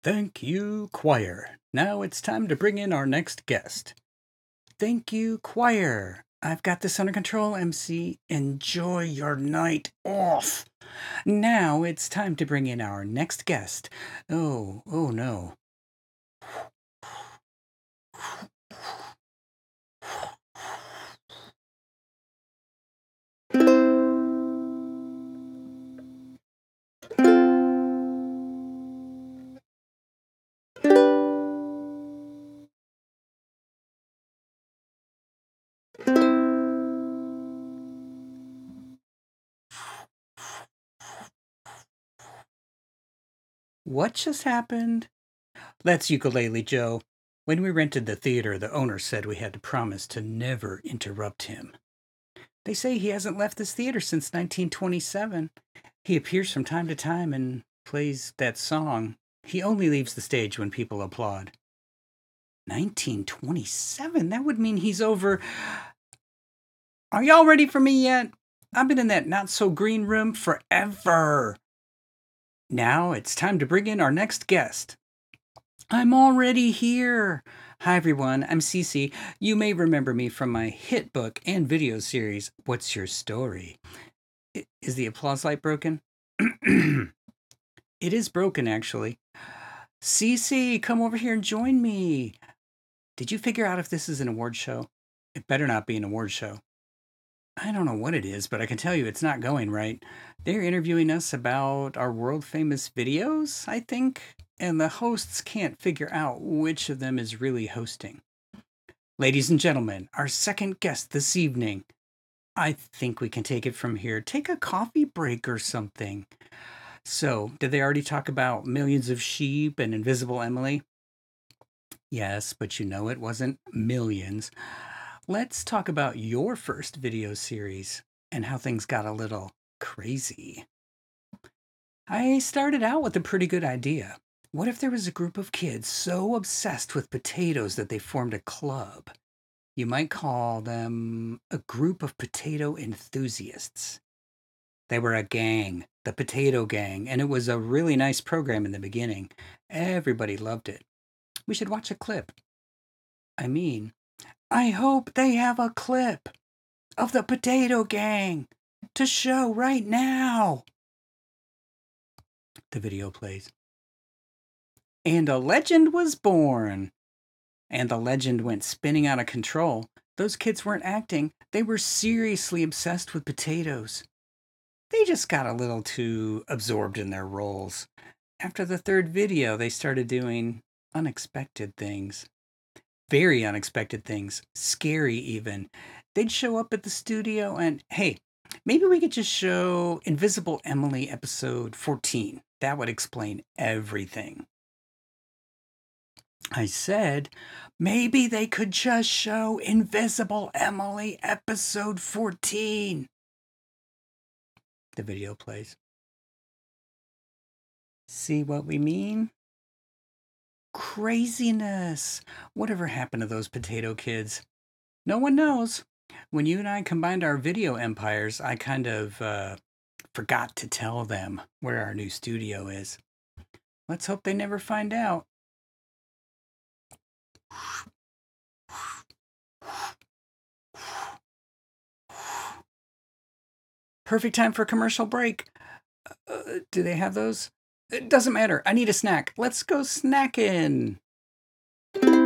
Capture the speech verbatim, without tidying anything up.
Thank you, choir. Now it's time to bring in our next guest. Thank you, choir. I've got this under control, M C. Enjoy your night off. Now it's time to bring in our next guest. Oh, oh no. What just happened? That's Ukulele Joe. When we rented the theater, the owner said we had to promise to never interrupt him. They say he hasn't left this theater since nineteen twenty-seven. He appears from time to time and plays that song. He only leaves the stage when people applaud. nineteen twenty-seven? That would mean he's over. Are y'all ready for me yet? I've been in that not so green room forever. Now it's time to bring in our next guest. I'm already here. Hi everyone, I'm Cece. You may remember me from my hit book and video series, What's Your Story? Is the applause light broken? It is broken, actually. Cece, come over here and join me. Did you figure out if this is an award show? It better not be an award show. I don't know what it is, but I can tell you it's not going right. They're interviewing us about our world famous videos, I think, and the hosts can't figure out which of them is really hosting. Ladies and gentlemen, our second guest this evening. I think we can take it from here. Take a coffee break or something. So, did they already talk about Millions of Sheep and Invisible Emily? Yes, but you know it wasn't millions. Let's talk about your first video series and how things got a little crazy. I started out with a pretty good idea. What if there was a group of kids so obsessed with potatoes that they formed a club? You might call them a group of potato enthusiasts. They were a gang, the Potato Gang, and it was a really nice program in the beginning. Everybody loved it. We should watch a clip. I mean, I hope they have a clip of the Potato Gang to show right now. The video plays. And a legend was born. And the legend went spinning out of control. Those kids weren't acting. They were seriously obsessed with potatoes. They just got a little too absorbed in their roles. After the third video, they started doing unexpected things. Very unexpected things. Scary, even. They'd show up at the studio and, hey, maybe we could just show Invisible Emily episode fourteen. That would explain everything. I said, maybe they could just show Invisible Emily episode fourteen. The video plays. See what we mean? Craziness. Whatever happened to those potato kids? No one knows. When you and I combined our video empires, I kind of uh, forgot to tell them where our new studio is. Let's hope they never find out. Perfect time for a commercial break. Uh, do they have those? It doesn't matter. I need a snack. Let's go snacking.